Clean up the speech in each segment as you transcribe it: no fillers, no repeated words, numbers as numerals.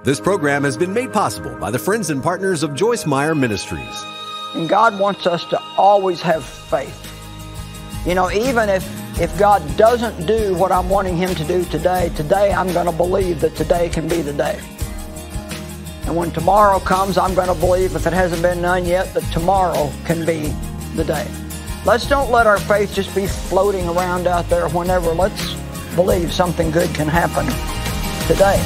This program has been made possible by the friends and partners of Joyce Meyer Ministries. And God wants us to always have faith. You know, even if God doesn't do what I'm wanting Him to do today I'm going to believe that today can be the day. And when tomorrow comes, I'm going to believe, if it hasn't been done yet, that tomorrow can be the day. Let's don't let our faith just be floating around out there whenever. Let's believe something good can happen today.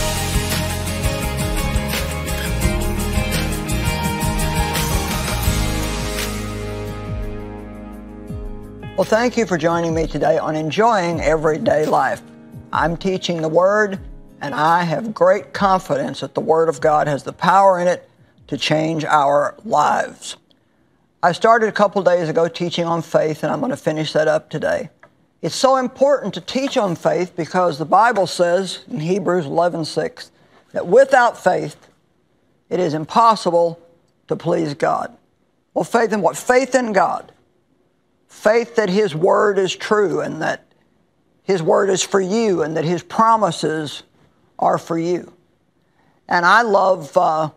Well, thank you for joining me today on Enjoying Everyday Life. I'm teaching the Word, and I have great confidence that the Word of God has the power in it to change our lives. I started a couple days ago teaching on faith, and I'm going to finish that up today. It's so important to teach on faith because the Bible says in Hebrews 11:6 that without faith, it is impossible to please God. Well, faith in what? Faith in God. Faith that His Word is true and that His Word is for you and that His promises are for you. And I love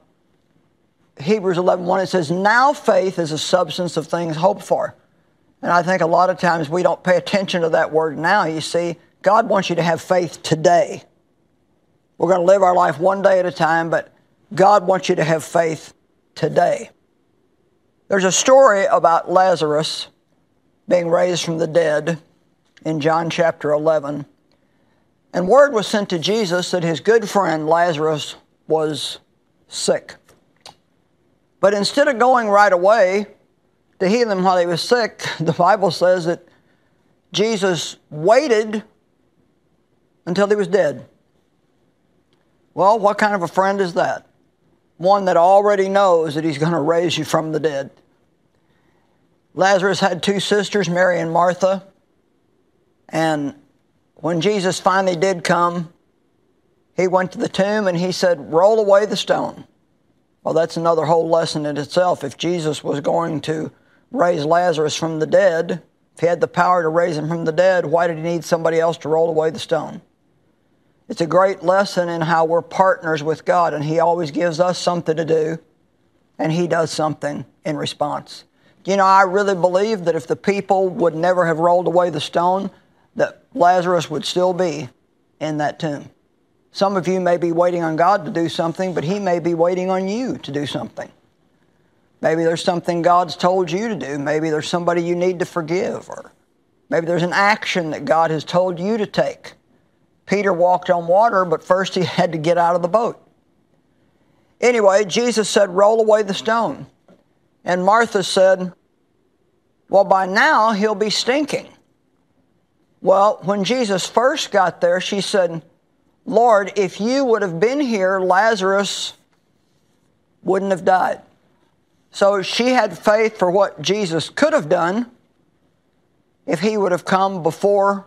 Hebrews 11:1. It says, now faith is a substance of things hoped for. And I think a lot of times we don't pay attention to that word now. You see, God wants you to have faith today. We're going to live our life one day at a time, but God wants you to have faith today. There's a story about Lazarus being raised from the dead in John chapter 11. And word was sent to Jesus that his good friend Lazarus was sick. But instead of going right away to heal him while he was sick, the Bible says that Jesus waited until he was dead. Well, what kind of a friend is that? One that already knows that he's going to raise you from the dead. Lazarus had two sisters, Mary and Martha. And when Jesus finally did come, he went to the tomb and he said, roll away the stone. Well, that's another whole lesson in itself. If Jesus was going to raise Lazarus from the dead, if he had the power to raise him from the dead, why did he need somebody else to roll away the stone? It's a great lesson in how we're partners with God, and He always gives us something to do, and He does something in response. You know, I really believe that if the people would never have rolled away the stone, that Lazarus would still be in that tomb. Some of you may be waiting on God to do something, but He may be waiting on you to do something. Maybe there's something God's told you to do. Maybe there's somebody you need to forgive, or maybe there's an action that God has told you to take. Peter walked on water, but first he had to get out of the boat. Anyway, Jesus said, roll away the stone. And Martha said, well, by now he'll be stinking. Well, when Jesus first got there, she said, Lord, if you would have been here, Lazarus wouldn't have died. So she had faith for what Jesus could have done if He would have come before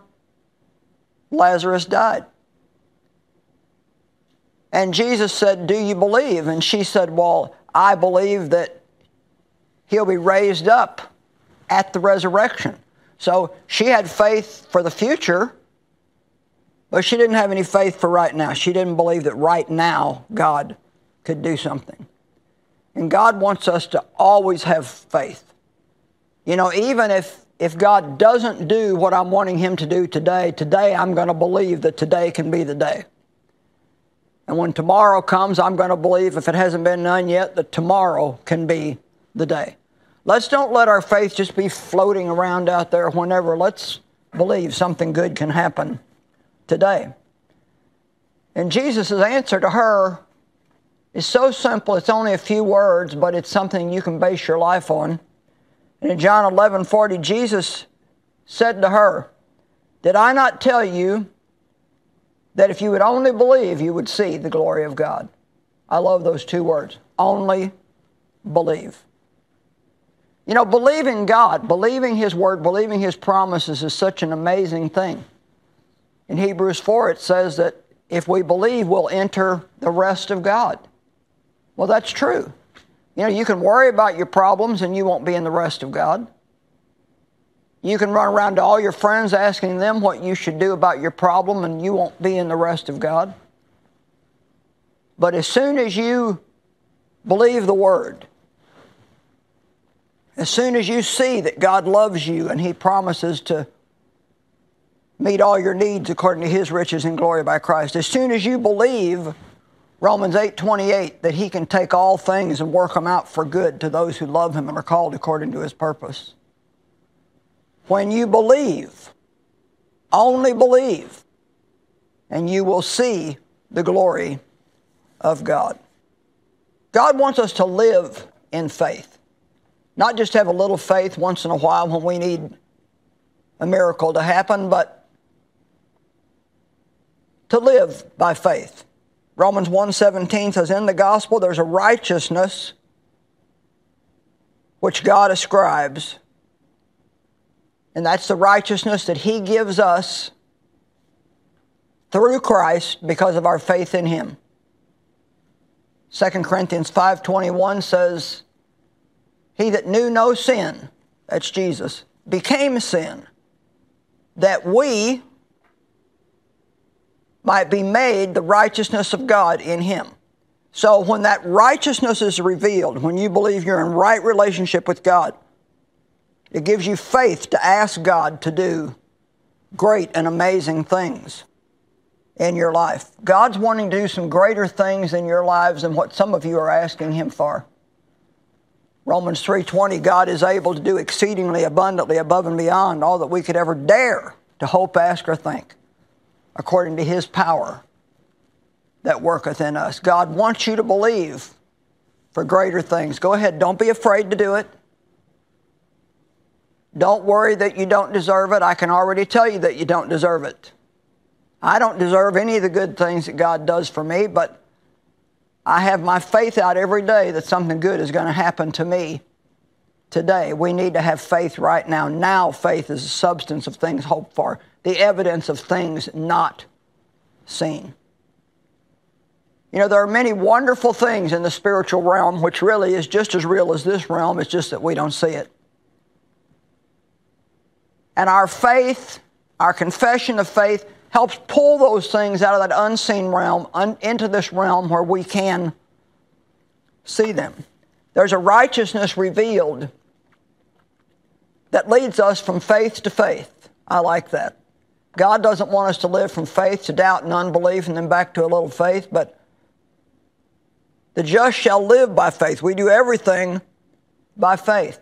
Lazarus died. And Jesus said, do you believe? And she said, well, I believe that he'll be raised up at the resurrection. So she had faith for the future, but she didn't have any faith for right now. She didn't believe that right now God could do something. And God wants us to always have faith. You know, even if God doesn't do what I'm wanting Him to do today I'm going to believe that today can be the day. And when tomorrow comes, I'm going to believe, if it hasn't been done yet, that tomorrow can be the day. Let's don't let our faith just be floating around out there whenever. Let's believe something good can happen today. And Jesus' answer to her is so simple. It's only a few words, but it's something you can base your life on. And in John 11:40, Jesus said to her, did I not tell you that if you would only believe, you would see the glory of God? I love those two words. Only believe. You know, believing God, believing His Word, believing His promises is such an amazing thing. In Hebrews 4, it says that if we believe, we'll enter the rest of God. Well, that's true. You know, you can worry about your problems and you won't be in the rest of God. You can run around to all your friends asking them what you should do about your problem and you won't be in the rest of God. But as soon as you believe the Word, as soon as you see that God loves you and He promises to meet all your needs according to His riches and glory by Christ, as soon as you believe Romans 8:28, that He can take all things and work them out for good to those who love Him and are called according to His purpose. When you believe, only believe, and you will see the glory of God. God wants us to live in faith, not just have a little faith once in a while when we need a miracle to happen, but to live by faith. Romans 1:17 says, in the gospel there's a righteousness which God ascribes, and that's the righteousness that He gives us through Christ because of our faith in Him. 2 Corinthians 5:21 says, He that knew no sin, that's Jesus, became sin, that we might be made the righteousness of God in Him. So when that righteousness is revealed, when you believe you're in right relationship with God, it gives you faith to ask God to do great and amazing things in your life. God's wanting to do some greater things in your lives than what some of you are asking Him for. Romans 3:20, God is able to do exceedingly abundantly above and beyond all that we could ever dare to hope, ask, or think, according to His power that worketh in us. God wants you to believe for greater things. Go ahead, don't be afraid to do it. Don't worry that you don't deserve it. I can already tell you that you don't deserve it. I don't deserve any of the good things that God does for me, but I have my faith out every day that something good is going to happen to me today. We need to have faith right now. Now faith is the substance of things hoped for, the evidence of things not seen. You know, there are many wonderful things in the spiritual realm which really is just as real as this realm. It's just that we don't see it. And our faith, our confession of faith, helps pull those things out of that unseen realm into this realm where we can see them. There's a righteousness revealed that leads us from faith to faith. I like that. God doesn't want us to live from faith to doubt and unbelief and then back to a little faith, but the just shall live by faith. We do everything by faith.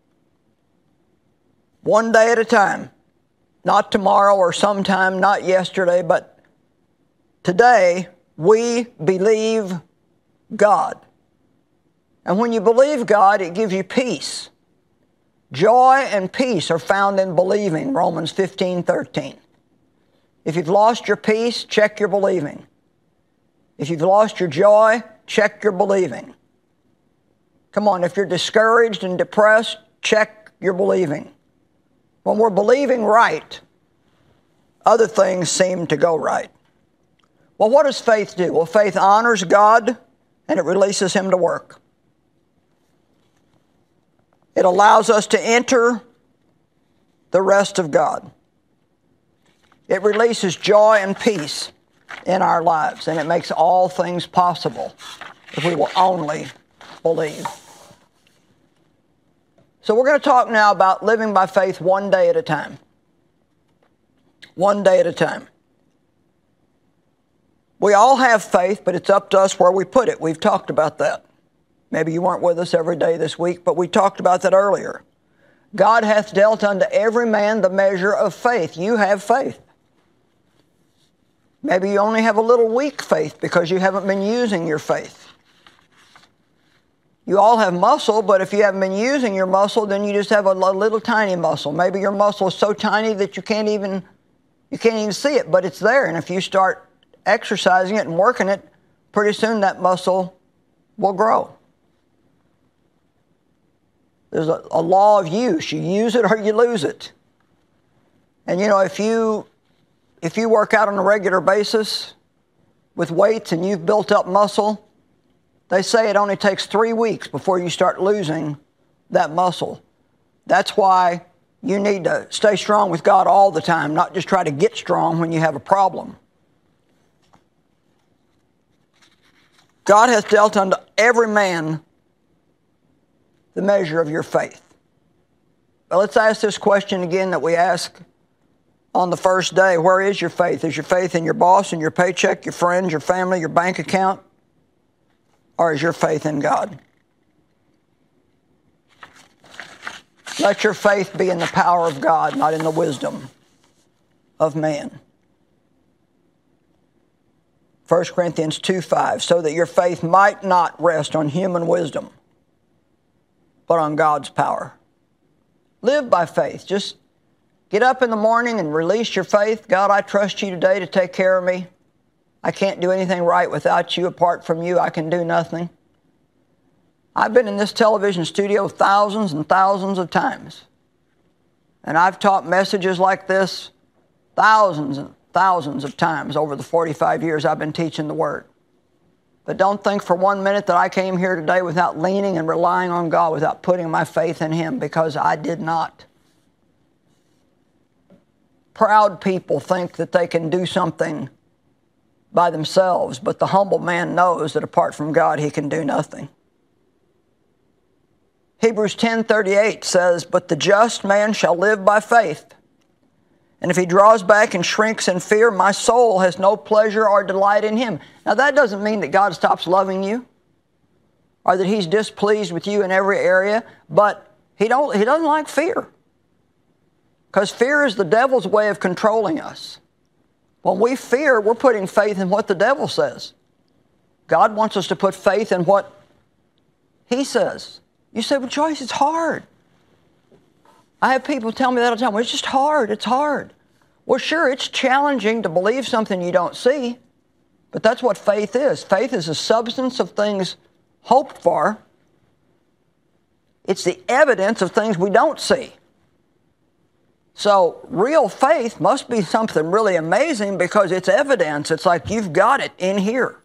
One day at a time. Not tomorrow or sometime, not yesterday, but today we believe God. And when you believe God, it gives you peace. Joy and peace are found in believing, Romans 15:13. If you've lost your peace, check your believing. If you've lost your joy, check your believing. Come on, if you're discouraged and depressed, check your believing. When we're believing right, other things seem to go right. Well, what does faith do? Well, faith honors God and it releases Him to work. It allows us to enter the rest of God. It releases joy and peace in our lives, and it makes all things possible if we will only believe. So we're going to talk now about living by faith one day at a time. One day at a time. We all have faith, but it's up to us where we put it. We've talked about that. Maybe you weren't with us every day this week, but we talked about that earlier. God hath dealt unto every man the measure of faith. You have faith. Maybe you only have a little weak faith because you haven't been using your faith. You all have muscle, but if you haven't been using your muscle, then you just have a little tiny muscle. Maybe your muscle is so tiny that you can't even see it, but it's there. And if you start exercising it and working it, pretty soon that muscle will grow. There's a law of use. You use it or you lose it. And you know, if you work out on a regular basis with weights and you've built up muscle, they say it only takes 3 weeks before you start losing that muscle. That's why you need to stay strong with God all the time, not just try to get strong when you have a problem. God hath dealt unto every man the measure of your faith. But let's ask this question again that we ask on the first day. Where is your faith? Is your faith in your boss, in your paycheck, your friends, your family, your bank account? Or is your faith in God? Let your faith be in the power of God, not in the wisdom of man. 1 Corinthians 2:5, so that your faith might not rest on human wisdom, but on God's power. Live by faith. Just get up in the morning and release your faith. God, I trust you today to take care of me. I can't do anything right without you. Apart from you, I can do nothing. I've been in this television studio thousands and thousands of times. And I've taught messages like this thousands and thousands of times over the 45 years I've been teaching the Word. But don't think for 1 minute that I came here today without leaning and relying on God, without putting my faith in Him, because I did not. Proud people think that they can do something by themselves, but the humble man knows that apart from God, he can do nothing. Hebrews 10:38 says, but the just man shall live by faith. And if he draws back and shrinks in fear, my soul has no pleasure or delight in him. Now that doesn't mean that God stops loving you or that He's displeased with you in every area, but He doesn't like fear. Because fear is the devil's way of controlling us. When we fear, we're putting faith in what the devil says. God wants us to put faith in what He says. You say, well, Joyce, it's hard. I have people tell me that all the time. Well, it's just hard. It's hard. Well, sure, it's challenging to believe something you don't see, but that's what faith is. Faith is the substance of things hoped for. It's the evidence of things we don't see. So real faith must be something really amazing because it's evidence. It's like you've got it in here.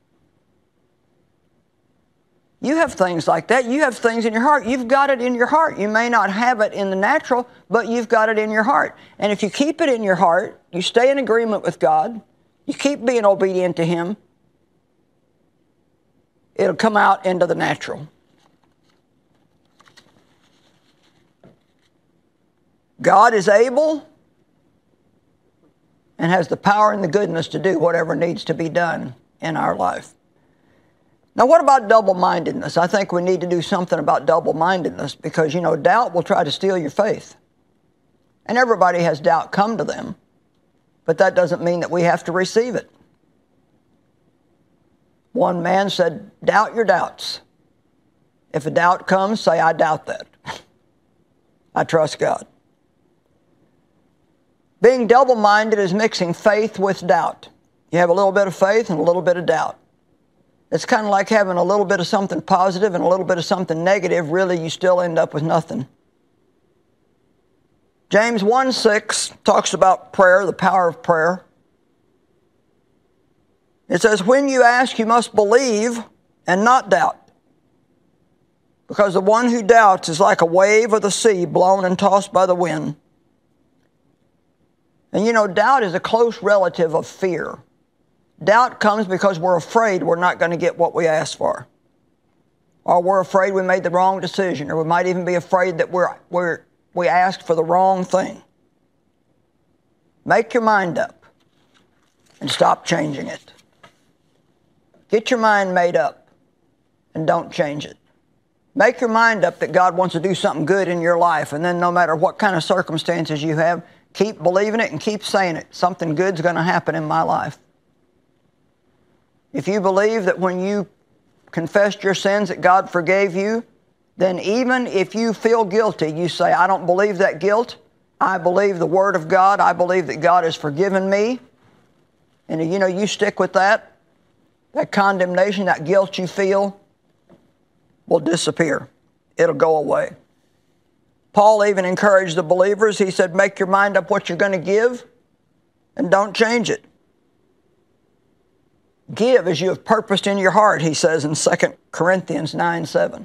You have things like that. You have things in your heart. You've got it in your heart. You may not have it in the natural, but you've got it in your heart. And if you keep it in your heart, you stay in agreement with God, you keep being obedient to Him, it'll come out into the natural. God is able and has the power and the goodness to do whatever needs to be done in our life. Now, what about double-mindedness? I think we need to do something about double-mindedness because, doubt will try to steal your faith. And everybody has doubt come to them, but that doesn't mean that we have to receive it. One man said, doubt your doubts. If a doubt comes, say, I doubt that. I trust God. Being double-minded is mixing faith with doubt. You have a little bit of faith and a little bit of doubt. It's kind of like having a little bit of something positive and a little bit of something negative. Really, you still end up with nothing. James 1:6 talks about prayer, the power of prayer. It says, when you ask, you must believe and not doubt. Because the one who doubts is like a wave of the sea blown and tossed by the wind. And doubt is a close relative of fear. Doubt comes because we're afraid we're not going to get what we asked for. Or we're afraid we made the wrong decision. Or we might even be afraid that we asked for the wrong thing. Make your mind up and stop changing it. Get your mind made up and don't change it. Make your mind up that God wants to do something good in your life, and then no matter what kind of circumstances you have, keep believing it and keep saying it. Something good's going to happen in my life. If you believe that when you confessed your sins that God forgave you, then even if you feel guilty, you say, I don't believe that guilt. I believe the Word of God. I believe that God has forgiven me. And you stick with that. That condemnation, that guilt you feel will disappear. It'll go away. Paul even encouraged the believers. He said, make your mind up what you're going to give and don't change it. Give as you have purposed in your heart, he says in 2 Corinthians 9:7.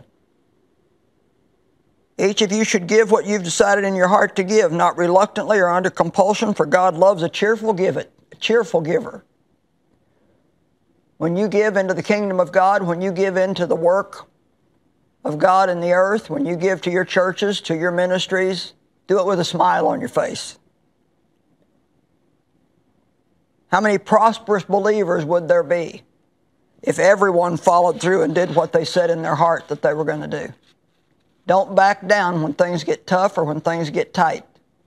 Each of you should give what you've decided in your heart to give, not reluctantly or under compulsion, for God loves a cheerful giver. When you give into the kingdom of God, when you give into the work of God in the earth, when you give to your churches, to your ministries, do it with a smile on your face. How many prosperous believers would there be if everyone followed through and did what they said in their heart that they were going to do? Don't back down when things get tough or when things get tight.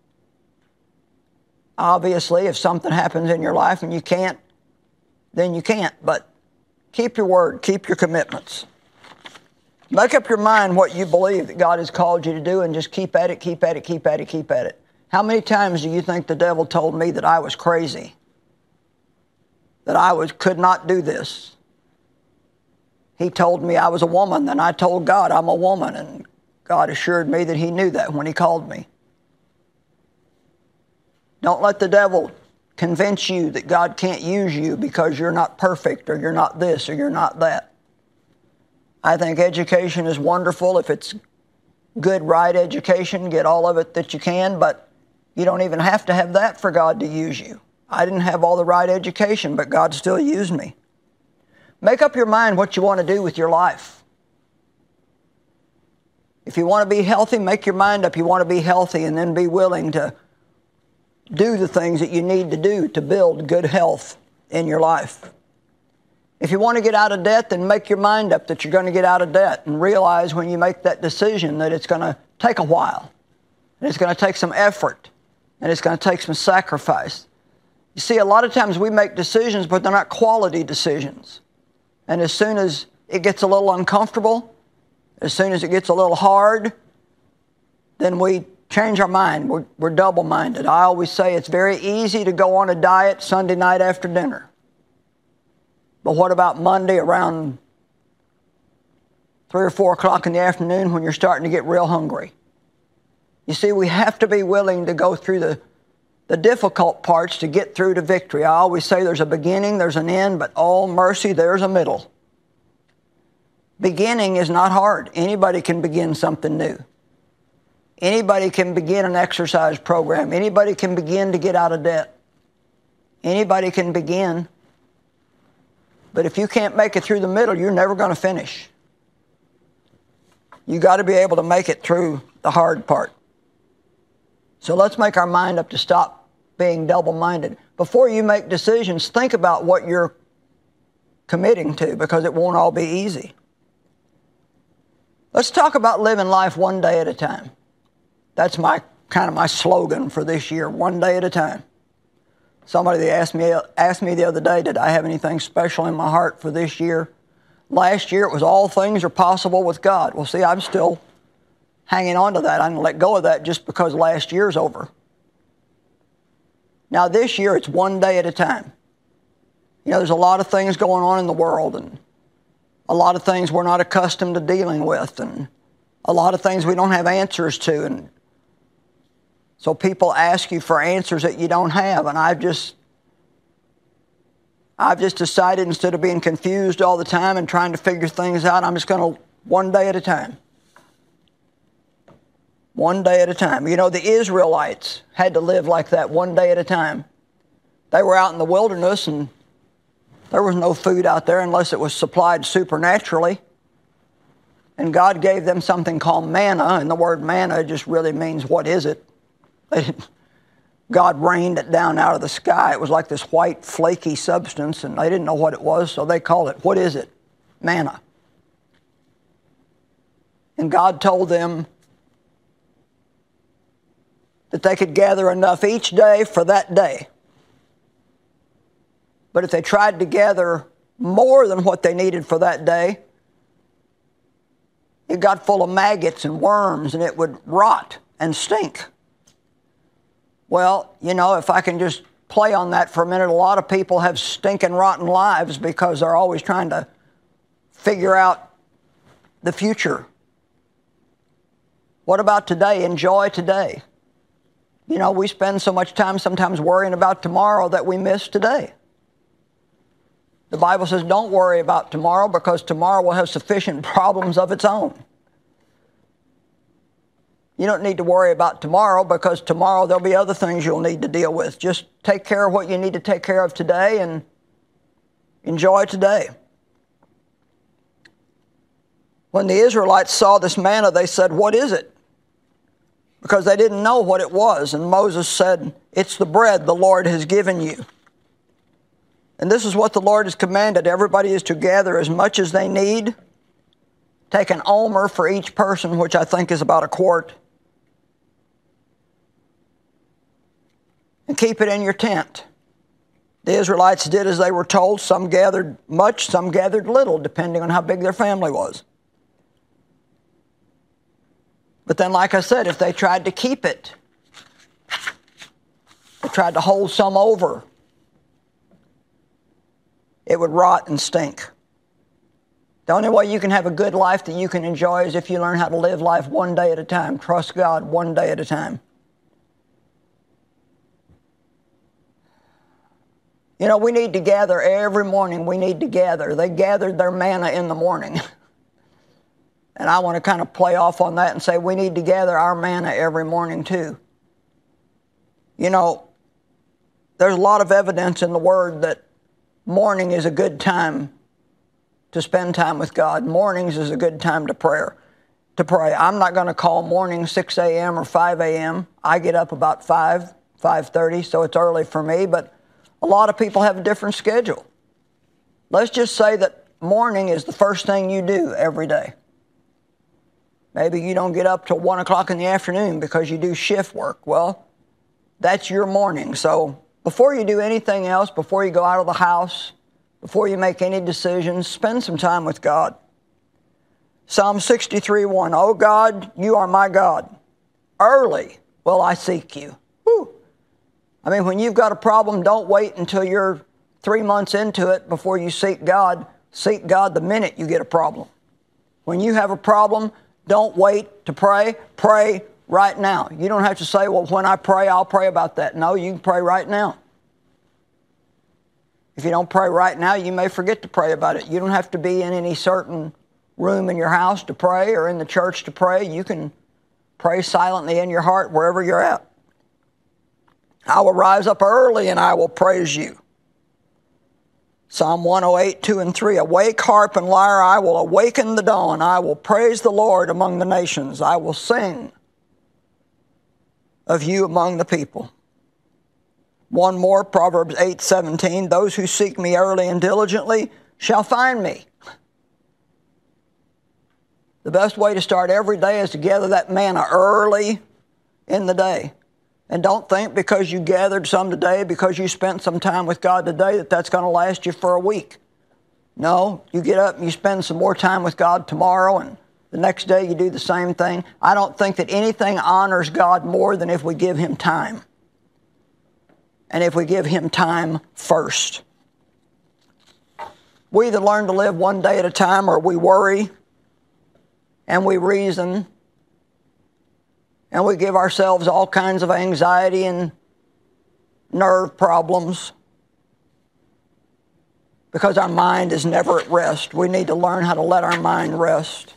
Obviously, if something happens in your life and you can't, then you can't. But keep your word, keep your commitments. Make up your mind what you believe that God has called you to do and just keep at it, keep at it, keep at it, keep at it. How many times do you think the devil told me that I was crazy? That I could not do this? He told me I was a woman, and I told God I'm a woman, and God assured me that He knew that when He called me. Don't let the devil convince you that God can't use you because you're not perfect or you're not this or you're not that. I think education is wonderful. If it's good, right education, get all of it that you can, but you don't even have to have that for God to use you. I didn't have all the right education, but God still used me. Make up your mind what you want to do with your life. If you want to be healthy, make your mind up you want to be healthy, and then be willing to do the things that you need to do to build good health in your life. If you want to get out of debt, then make your mind up that you're going to get out of debt, and realize when you make that decision that it's going to take a while, and it's going to take some effort, and it's going to take some sacrifice. You see, a lot of times we make decisions, but they're not quality decisions. And as soon as it gets a little uncomfortable, as soon as it gets a little hard, then we change our mind. We're double-minded. I always say it's very easy to go on a diet Sunday night after dinner. But what about Monday around 3 or 4 o'clock in the afternoon when you're starting to get real hungry? You see, we have to be willing to go through the difficult parts to get through to victory. I always say there's a beginning, there's an end, but oh mercy, there's a middle. Beginning is not hard. Anybody can begin something new. Anybody can begin an exercise program. Anybody can begin to get out of debt. Anybody can begin. But if you can't make it through the middle, you're never going to finish. You got to be able to make it through the hard part. So let's make our mind up to stop being double-minded. Before you make decisions, think about what you're committing to, because it won't all be easy. Let's talk about living life one day at a time. That's my slogan for this year, one day at a time. Somebody asked me the other day, did I have anything special in my heart for this year? Last year it was all things are possible with God. Well, see, I'm still hanging on to that. I didn't let go of that just because last year's over. Now this year it's one day at a time. You know, there's a lot of things going on in the world, and a lot of things we're not accustomed to dealing with, and a lot of things we don't have answers to, and so people ask you for answers that you don't have, and I've just decided, instead of being confused all the time and trying to figure things out, I'm just going to one day at a time. One day at a time. You know, the Israelites had to live like that, one day at a time. They were out in the wilderness, and there was no food out there unless it was supplied supernaturally. And God gave them something called manna, and the word manna just really means, what is it? God rained it down out of the sky. It was like this white, flaky substance, and they didn't know what it was, so they called it, what is it? Manna. And God told them that they could gather enough each day for that day. But if they tried to gather more than what they needed for that day, it got full of maggots and worms, and it would rot and stink. Well, you know, if I can just play on that for a minute, a lot of people have stinking, rotten lives because they're always trying to figure out the future. What about today? Enjoy today. You know, we spend so much time sometimes worrying about tomorrow that we miss today. The Bible says don't worry about tomorrow, because tomorrow will have sufficient problems of its own. You don't need to worry about tomorrow, because tomorrow there'll be other things you'll need to deal with. Just take care of what you need to take care of today, and Enjoy today. When the Israelites saw this manna, they said, "What is it?" Because they didn't know what it was. And Moses said, "It's the bread the Lord has given you." And this is what the Lord has commanded. Everybody is to gather as much as they need. Take an omer for each person, which I think is about a quart. And keep it in your tent. The Israelites did as they were told. Some gathered much, some gathered little, depending on how big their family was. But then, like I said, if they tried to keep it, they tried to hold some over, it would rot and stink. The only way you can have a good life that you can enjoy is if you learn how to live life one day at a time. Trust God one day at a time. You know, we need to gather every morning. We need to gather. They gathered their manna in the morning. And I want to kind of play off on that and say we need to gather our manna every morning too. You know, there's a lot of evidence in the Word that morning is a good time to spend time with God. Mornings is a good time to pray. I'm not going to call morning 6 a.m. or 5 a.m. I get up about 5:30, so it's early for me, but a lot of people have a different schedule. Let's just say that morning is the first thing you do every day. Maybe you don't get up till 1 o'clock in the afternoon because you do shift work. Well, that's your morning. So before you do anything else, before you go out of the house, before you make any decisions, spend some time with God. Psalm 63:1, "O God, you are my God. Early will I seek you." Whew. I mean, when you've got a problem, don't wait until you're 3 months into it before you seek God. Seek God the minute you get a problem. When you have a problem, don't wait to pray. Pray right now. You don't have to say, "Well, when I pray, I'll pray about that." No, you can pray right now. If you don't pray right now, you may forget to pray about it. You don't have to be in any certain room in your house to pray or in the church to pray. You can pray silently in your heart wherever you're at. "I will rise up early and I will praise you." Psalm 108, 2 and 3, "Awake, harp and lyre, I will awaken the dawn. I will praise the Lord among the nations. I will sing of you among the people." One more, Proverbs 8:17, "Those who seek me early and diligently shall find me." The best way to start every day is to gather that manna early in the day. And don't think because you gathered some today, because you spent some time with God today, that that's going to last you for a week. No, you get up and you spend some more time with God tomorrow, and the next day you do the same thing. I don't think that anything honors God more than if we give Him time. And if we give Him time first. We either learn to live one day at a time, or we worry and we reason and we give ourselves all kinds of anxiety and nerve problems because our mind is never at rest. We need to learn how to let our mind rest.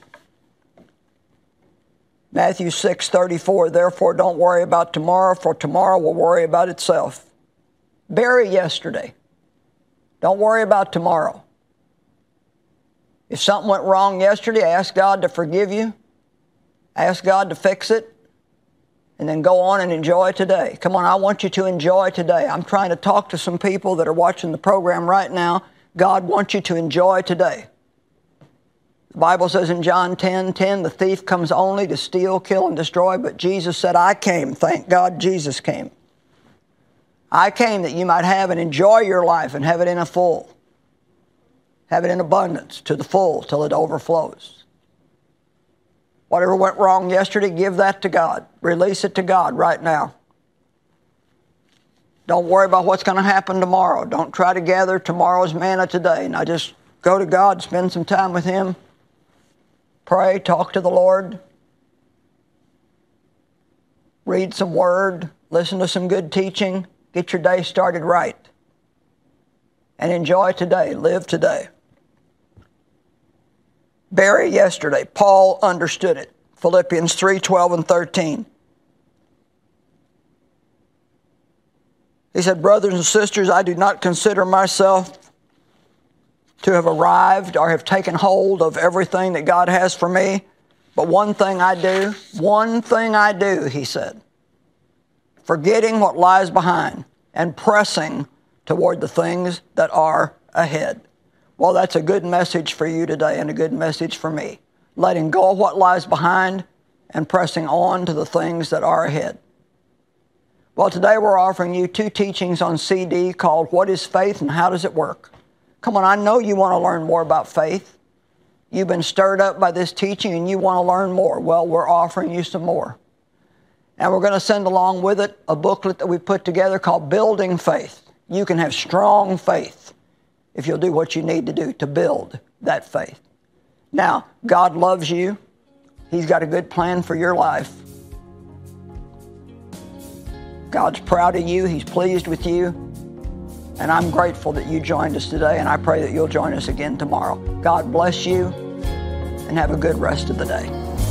Matthew 6:34, "Therefore don't worry about tomorrow, for tomorrow will worry about itself." Bury yesterday. Don't worry about tomorrow. If something went wrong yesterday, ask God to forgive you. Ask God to fix it. And then go on and enjoy today. Come on, I want you to enjoy today. I'm trying to talk to some people that are watching the program right now. God wants you to enjoy today. The Bible says in John 10:10, "The thief comes only to steal, kill, and destroy." But Jesus said, "I came." Thank God Jesus came. "I came that you might have and enjoy your life and have it in a full. Have it in abundance, to the full, till it overflows." Whatever went wrong yesterday, give that to God. Release it to God right now. Don't worry about what's going to happen tomorrow. Don't try to gather tomorrow's manna today. Now just go to God, spend some time with Him. Pray, talk to the Lord. Read some Word. Listen to some good teaching. Get your day started right. And enjoy today. Live today. Bury yesterday. Paul understood it. Philippians 3:12 and 13. He said, "Brothers and sisters, I do not consider myself to have arrived or have taken hold of everything that God has for me. But one thing I do, he said, forgetting what lies behind and pressing toward the things that are ahead. Well, that's a good message for you today and a good message for me. Letting go of what lies behind and pressing on to the things that are ahead. Well, today we're offering you 2 teachings on CD called What is Faith and How Does It Work? Come on, I know you want to learn more about faith. You've been stirred up by this teaching and you want to learn more. Well, we're offering you some more. And we're going to send along with it a booklet that we put together called Building Faith. You can have strong faith if you'll do what you need to do to build that faith. Now, God loves you. He's got a good plan for your life. God's proud of you. He's pleased with you. And I'm grateful that you joined us today, and I pray that you'll join us again tomorrow. God bless you, and have a good rest of the day.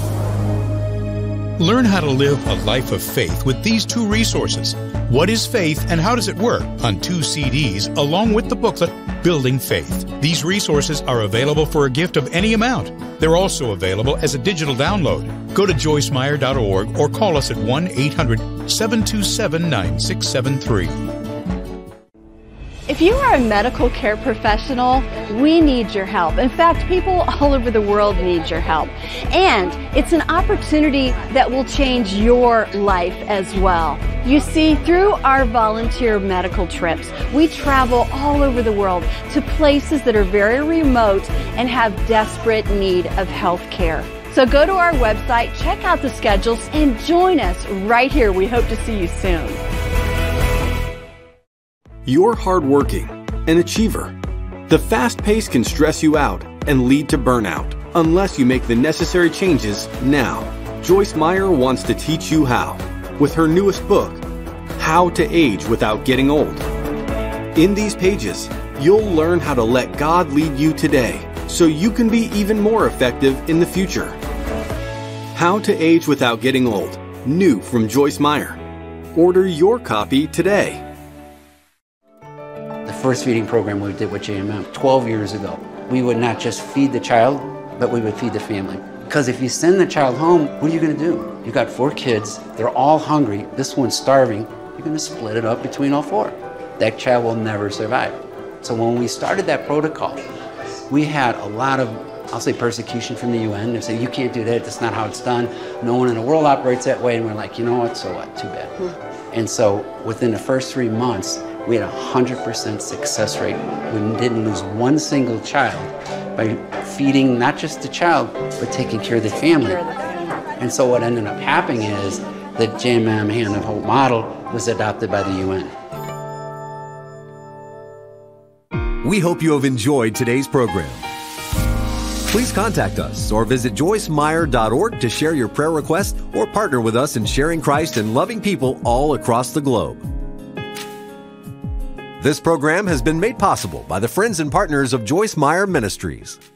Learn how to live a life of faith with these 2 resources. What is Faith and How Does It Work? On 2 CDs, along with the booklet, Building Faith. These resources are available for a gift of any amount. They're also available as a digital download. Go to joycemeyer.org or call us at 1-800-727-9673. If you are a medical care professional, we need your help. In fact, people all over the world need your help. And it's an opportunity that will change your life as well. You see, through our volunteer medical trips, we travel all over the world to places that are very remote and have desperate need of health care. So go to our website, check out the schedules, and join us right here. We hope to see you soon. You're hardworking, an achiever. The fast pace can stress you out and lead to burnout unless you make the necessary changes now. Joyce Meyer wants to teach you how with her newest book, How to Age Without Getting Old. In these pages, you'll learn how to let God lead you today so you can be even more effective in the future. How to Age Without Getting Old, new from Joyce Meyer. Order your copy today. The first feeding program we did with JMM 12 years ago, we would not just feed the child, but we would feed the family. Because if you send the child home, what are you going to do? You got 4 kids, they're all hungry, this one's starving, you're going to split it up between all 4. That child will never survive. So when we started that protocol, we had a lot of, I'll say, persecution from the UN. They say, you can't do that, that's not how it's done. No one in the world operates that way. And we're like, you know what, so what, too bad. And so within the first 3 months, we had a 100% success rate. We didn't lose one single child by feeding not just the child, but taking care of the family. And so what ended up happening is the JMM Hand of Hope model was adopted by the UN. We hope you have enjoyed today's program. Please contact us or visit joycemeyer.org to share your prayer requests or partner with us in sharing Christ and loving people all across the globe. This program has been made possible by the friends and partners of Joyce Meyer Ministries.